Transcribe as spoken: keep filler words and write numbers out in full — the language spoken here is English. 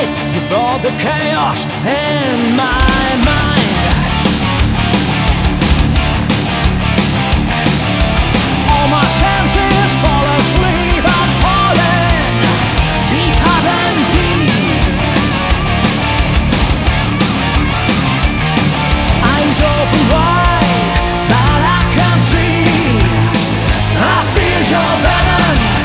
light. You've brought the chaos in my mind.